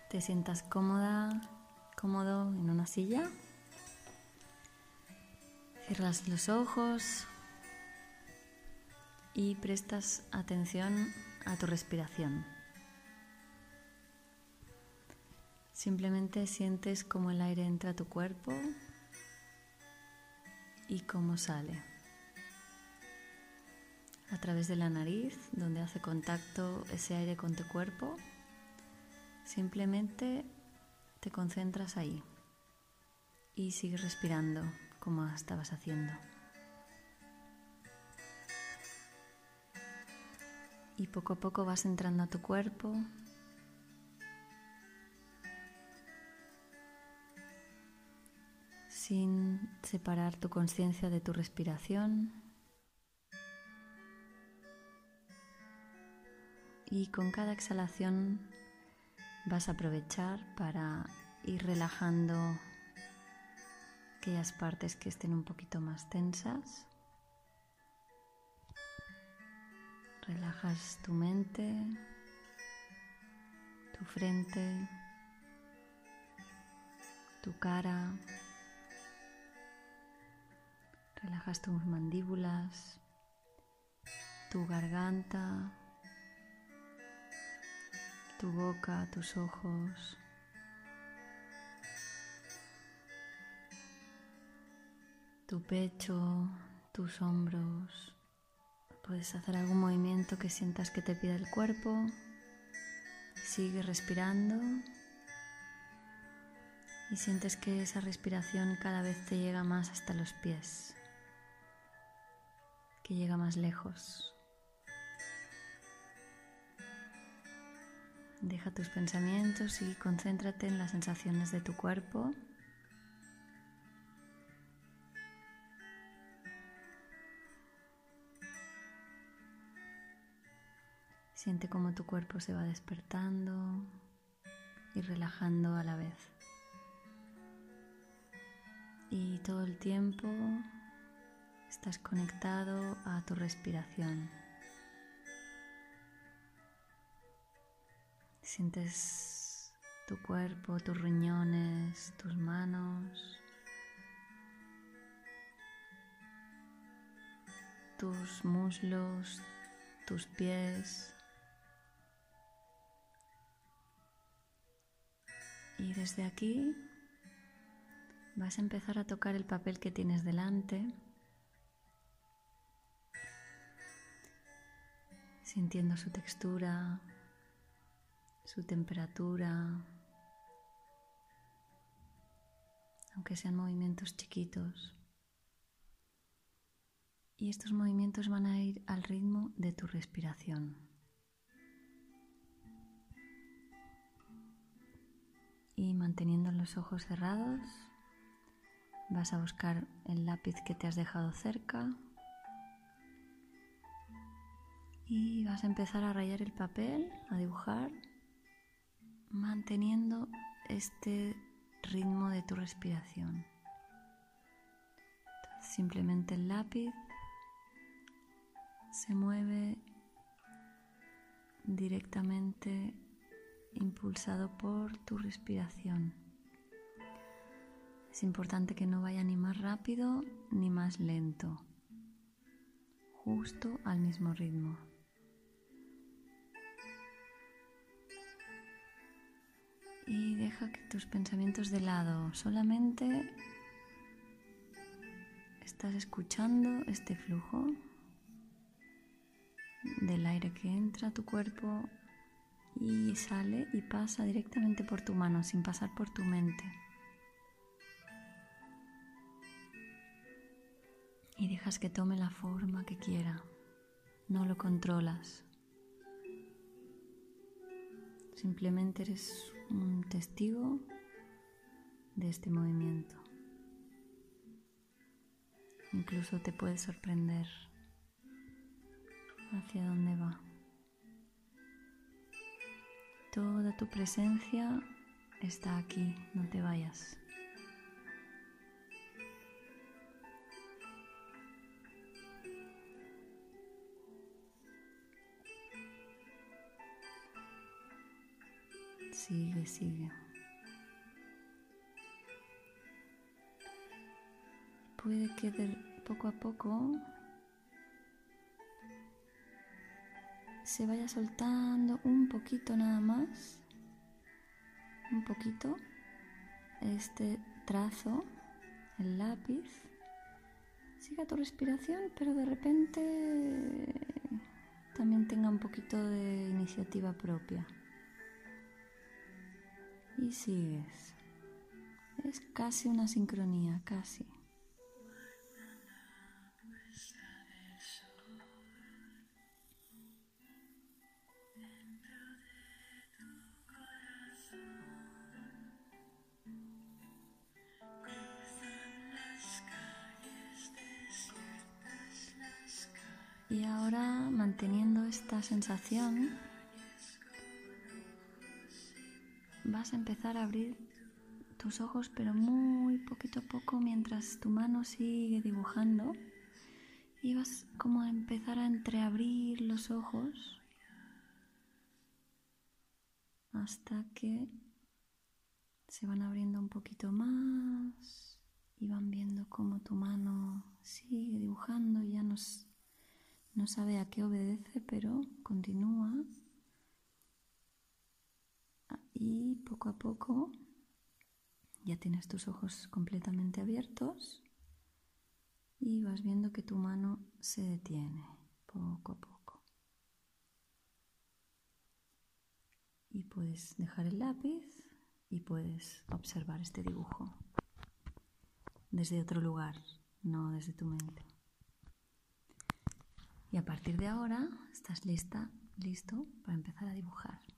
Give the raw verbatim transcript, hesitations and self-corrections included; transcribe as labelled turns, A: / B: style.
A: te sientas cómoda, cómodo en una silla. Cierras los ojos y prestas atención a tu respiración. Simplemente sientes cómo el aire entra a tu cuerpo y cómo sale. A través de la nariz, donde hace contacto ese aire con tu cuerpo, simplemente te concentras ahí y sigues respirando como estabas haciendo. Y poco a poco vas entrando a tu cuerpo, sin separar tu conciencia de tu respiración. Y con cada exhalación vas a aprovechar para ir relajando aquellas partes que estén un poquito más tensas. Relajas tu mente, tu frente, tu cara. Relajas tus mandíbulas, tu garganta, tu boca, tus ojos. Tu pecho, tus hombros. Puedes hacer algún movimiento que sientas que te pide el cuerpo. Sigue respirando y sientes que esa respiración cada vez te llega más hasta los pies, que llega más lejos. Deja tus pensamientos y concéntrate en las sensaciones de tu cuerpo. Siente cómo tu cuerpo se va despertando y relajando a la vez. Y todo el tiempo estás conectado a tu respiración. Sientes tu cuerpo, tus riñones, tus manos, tus muslos, tus pies. Y desde aquí vas a empezar a tocar el papel que tienes delante, sintiendo su textura, su temperatura, aunque sean movimientos chiquitos. Y estos movimientos van a ir al ritmo de tu respiración. Y manteniendo los ojos cerrados, vas a buscar el lápiz que te has dejado cerca y vas a empezar a rayar el papel, a dibujar, manteniendo este ritmo de tu respiración. Entonces, simplemente el lápiz se mueve directamente impulsado por tu respiración. Es importante que no vaya ni más rápido ni más lento, justo al mismo ritmo. Y deja que tus pensamientos de lado, solamente estás escuchando este flujo del aire que entra a tu cuerpo y sale y pasa directamente por tu mano, sin pasar por tu mente. Y dejas que tome la forma que quiera, no lo controlas. Simplemente eres un testigo de este movimiento. Incluso te puede sorprender hacia dónde va. Toda tu presencia está aquí, no te vayas. Sigue, sigue. Puede que de poco a poco se vaya soltando un poquito nada más, un poquito, este trazo, el lápiz. Siga tu respiración, pero de repente también tenga un poquito de iniciativa propia. Y sigues. Es casi una sincronía, casi. Y ahora, manteniendo esta sensación, vas a empezar a abrir tus ojos, pero muy poquito a poco, mientras tu mano sigue dibujando, y vas como a empezar a entreabrir los ojos hasta que se van abriendo un poquito más y van viendo cómo tu mano sigue dibujando. Ya no, no sabe a qué obedece, pero continúa. Y poco a poco ya tienes tus ojos completamente abiertos y vas viendo que tu mano se detiene poco a poco. Y puedes dejar el lápiz y puedes observar este dibujo desde otro lugar, no desde tu mente. Y a partir de ahora estás lista, listo para empezar a dibujar.